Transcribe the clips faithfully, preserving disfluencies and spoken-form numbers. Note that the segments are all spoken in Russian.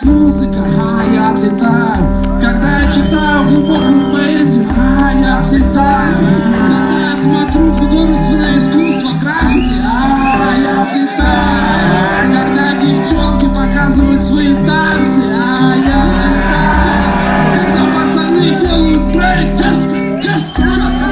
музыка, а я отлетаю. Когда я читаю глубокую поэзию, а я отлетаю. Когда я смотрю художественное искусство, граффити, а я отлетаю. Когда девчонки показывают свои танцы, а я отлетаю. Когда пацаны делают брейк, дерзко, дерзко, четко.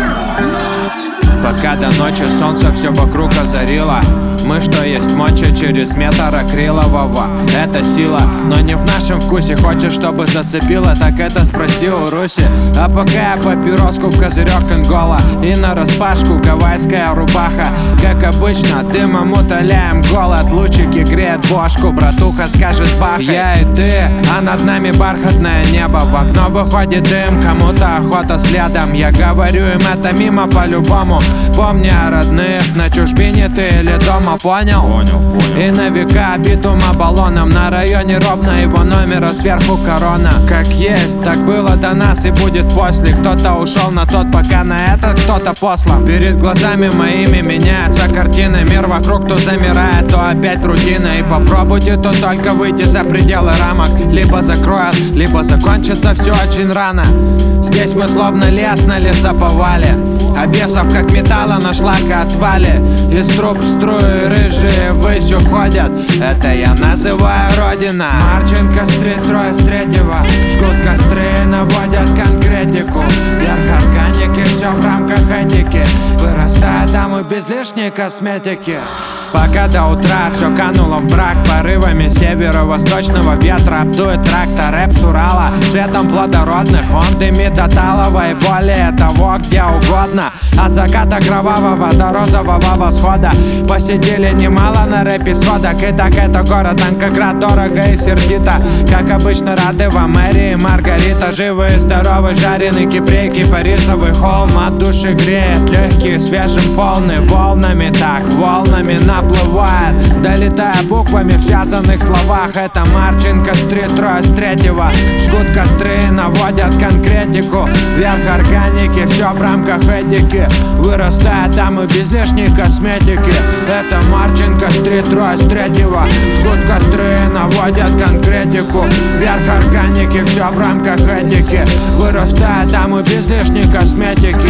Пока до ночи солнце все вокруг озарило, мы, что есть моча, через метр акрилового. Это сила, но не в нашем вкусе. Хочешь, чтобы зацепило, так это спроси у Руси. А пока я папироску в козырек ингола и нараспашку гавайская рубаха. Как обычно, дымом утоляем голод. Лучики греют бошку, братуха скажет бахай. Я и ты, а над нами бархатное небо. В окно выходит дым, кому-то охота следом. Я говорю им это мимо по-любому. Помни о родных, на чужбине ты или дома. Понял? Понял, понял. И на века битума баллоном. На районе ровно его номера, сверху корона. Как есть, так было до нас и будет после. Кто-то ушел на тот, пока на этот кто-то послан. Перед глазами моими меняются картины. Мир вокруг то замирает, то опять рутина. И попробуйте то только выйти за пределы рамок. Либо закроют, либо закончится все очень рано. Здесь мы словно лес на лесоповале, а бесов как металла на шлакоотвале. Из труб струи рыжие ввысь уходят. Это я называю родина. Марченко-стрит, трое с третьего. Жгут костры, наводят конкретику. Вверх органики, все в рамках этики. Вырастают дамы без лишней косметики. Пока до утра все кануло в брак. Порывами северо-восточного ветра обдует трактор. Рэп с Урала цветом плодородных. Он дымит до талого и более того где угодно. От заката кровавого до розового восхода. Посидели немало на рэпе сводок. И так это город Анкоград, дорого и сердито. Как обычно рады вам Мэри и Маргарита. Живы и здоровы, жареный кипрей, кипарисовый холм. От души греет, легкие, свежим, полны. Волнами так, волнами наплывает, долетая буквами в связанных словах. Это Марченко-стрит, трое с третьего. Жгут костры, наводят конкретику. Вверх органики, все в рамках этики. Вырастают дамы без лишней косметики. Это Марченко-стрит, трое с третьего. Жгут костры, наводят конкретику. Вверх органики, все в рамках этики. Вырастают дамы без лишней косметики.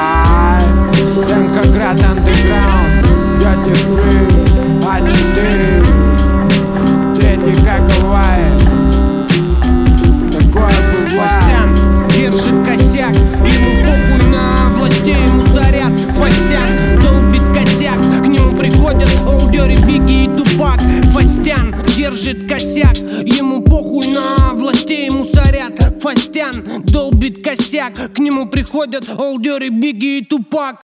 Анкоград андеграунд, Dirty Free, а четыре, третий как бывает. Такое бывает. Фастян держит косяк, ему похуй на властей, ему заряд. Фастян долбит косяк, к нему приходят Олдёри, Бигги и Тупак. Фастян держит косяк, ему похуй на властей, ему заряд. Фастян долбит косяк, к нему приходят Олдёри, Бигги и Тупак.